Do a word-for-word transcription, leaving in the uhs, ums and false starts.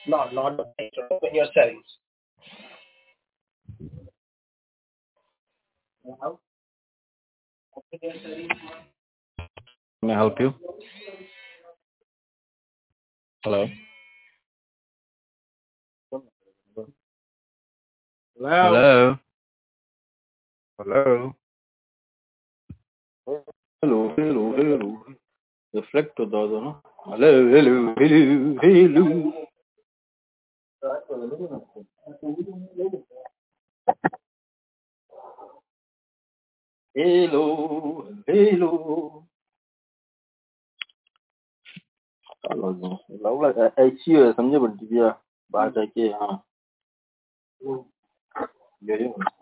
No, not the picture. Open your settings. Now, open your settings. May I help you? Hello. Hello. Hello. Hello. Hello. Hello. Hello. Reflect to those, no? Hello. Hello. Hello. Hello. Hello. Hello. Hello. Lâu là ai chưa समझे बंटी भैया बात है कि हाँ ये